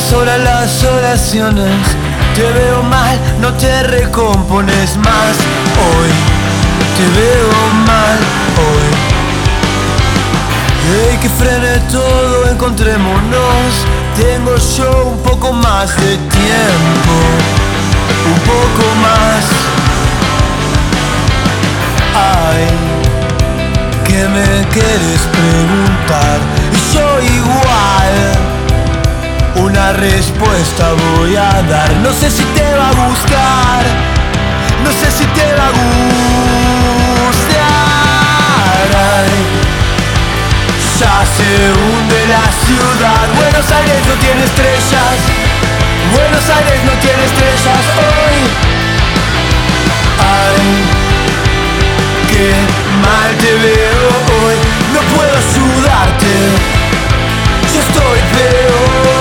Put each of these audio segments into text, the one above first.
sobran las oraciones. Te veo mal, no te recompones más. Hoy te veo mal, hoy. Hey, que frene todo, encontrémonos. Tengo yo un poco más de tiempo, un poco más. Ay, ¿qué me quieres preguntar? Y yo igual una respuesta voy a dar. No sé si te va a gustar, no sé si te va a gustar. Ay, ya se hunde la ciudad. Buenos Aires no tiene estrellas, Buenos Aires no tiene estrellas hoy. Ay, qué mal te veo hoy. No puedo ayudarte, yo estoy peor.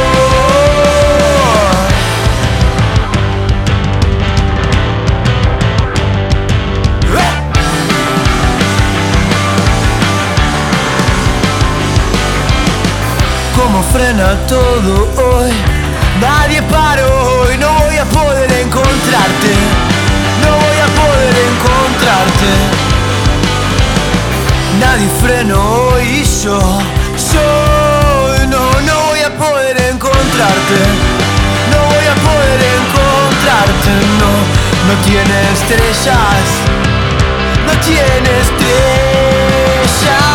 ¿Cómo frena todo hoy? Nadie paró hoy, no voy a poder encontrarte, no voy a poder encontrarte. Nadie frenó hoy y yo no voy a poder encontrarte, no voy a poder encontrarte, no tiene estrellas, no tiene estrellas.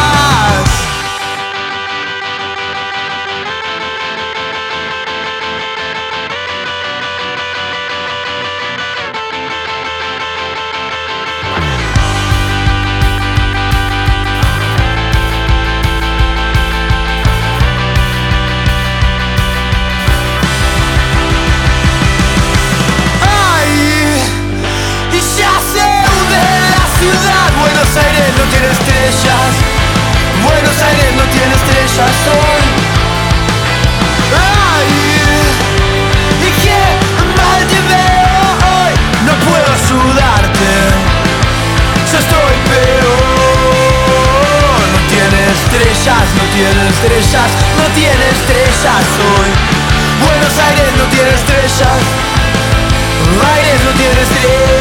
Buenos Aires no tiene estrellas, Buenos Aires no tiene estrellas hoy. Ay, y qué mal te veo hoy. No puedo ayudarte, yo estoy peor. No tiene estrellas, no tiene estrellas, no tiene estrellas hoy. Buenos Aires no tiene estrellas, Aires no tiene estrellas.